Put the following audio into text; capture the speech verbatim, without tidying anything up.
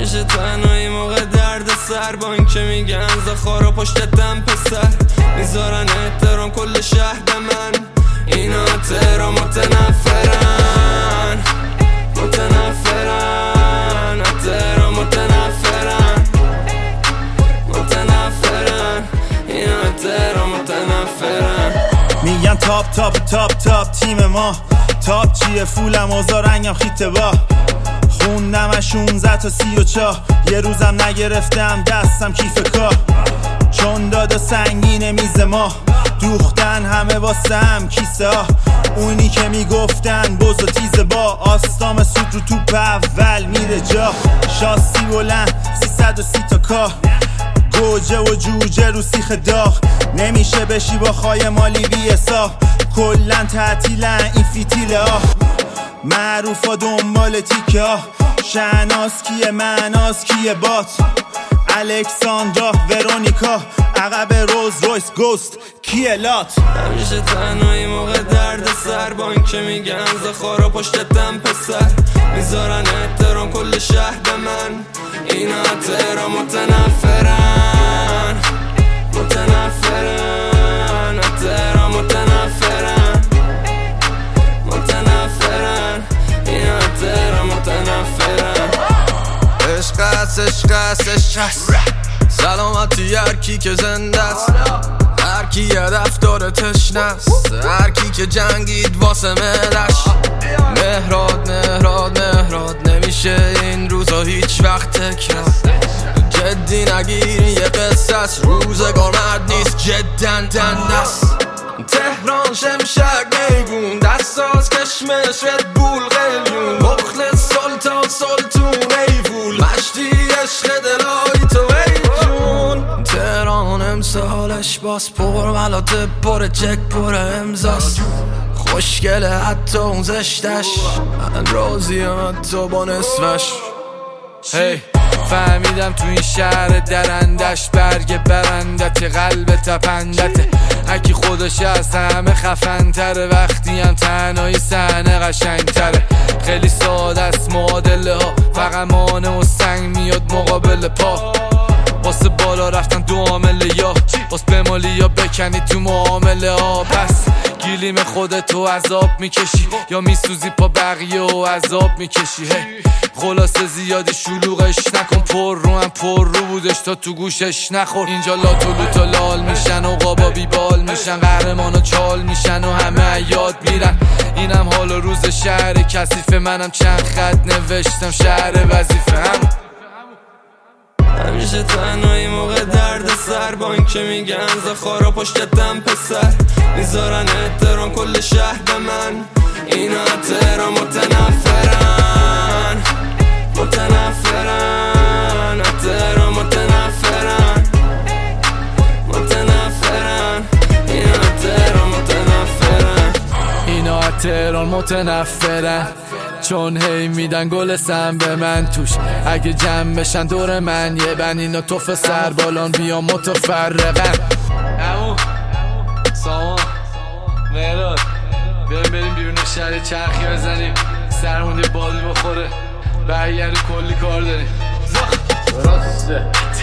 همیشه تنهایی موقع درد سر، با این که میگن زخارا پشتتم پسر، میذارن احترام کل شهر به من. اینا تهران متنفرن، متنفرن، تهران متنفرن، متنفرن، اینا تهران متنفرن. میگن تاپ تاپ تاپ تاپ تیم ما، تاپ چیه فولم اوزا رنگم خیته با، خوندم از شونزده تا سی و چاه، یه روزم نگرفتم دستم کیف کاه، چون دادا سنگینه میز ما، دوختن همه واسه هم کیسه ها، اونی که میگفتن بز و تیز با، آستام سود رو توپ اول میره جا، شاسی بلند سیصد و سی تا کاه، گوجه و جوجه رو سیخ داغ، نمیشه بشی با خای مالی بی حساب، کلن تعطیلن این فیتیله ها، معروف ها دنبال تیکه ها، شهناز کیه معناز کیه بات، الکساندرا ورونیکا، عقب روز رویس گوست کیه لات. همیشه تنهایی موقع درد سر، با این که میگن زخارا پشتتم پسر، میذارن احترام کل شهر به من. اینا تهران متنفرن، متنفرن، تهران متنفرن، متنفرن، اینا تهران متنفرن. عشق است عشق است عشق است، سلامتی هر کی که زنده است، هر کی هدف داره تشنه است، هر کی که جنگید واسه ملش. مهراد مهراد مهراد نمیشه این روزا هیچ وقت تکرار، جدی نگیری یه قصه است، روزگار مرد نیست جدن دند است. تهران شمشک میگون دستاز کشمش ردبول قلیون، مخلص سلطان سلطون ایفول، مشتی عشق دلایی تو ای جون. تهران امسالش باز پر ملاته پر چک پر امزاست، خوشگله حتی اون زشتش، من راضیم حتی با نصفش. هی hey. فهمیدم تو این شهر درندش، برگ برندت قلب تپندته، هکی خودش از همه خفن تره، وقتی هم تنهایی صحنه قشنگ تره، خیلی ساده است معادله ها، فقط مانع و سنگ میاد مقابل پا، واسه بالا رفتن دو عامله، یا واسه بمالی یا بکنی تو معامله ها. پس گیلیم خودتو عذاب میکشی یا میسوزی پا بقیه و عذاب میکشی. هی خلاصه زیادی شلوغش نکن، پر رو هم پر رو بودش تا تو گوشش نخور. اینجا لاتولو تا لال میشن و قابا بیبال میشن، قهرمان و چال میشن و همه یاد میرن. اینم حال و روز شهر کثیفه، منم چند خط نوشتم شهر وظیفه. هم همیشه تنهایی موقع درد سر، با این که میگن زخارا پشتتم پسر، میذارن احترام کل شهر به من. اینا تهران متنفرن، متنفرن، تهران متنفرن، متنفرن، اینا تهران متنفرن. اینا تهران متنفرن، چون هی میدن گل سم به من توش، اگه جمع بشن دور من یه بن، اینا توف سر بالان بیا متفرقن. امو سامان مهراد بیایم بریم بیرون شهر چرخی بزنیم، سرمون یه بادی بخوره، برگرد کلی کار داریم. راسته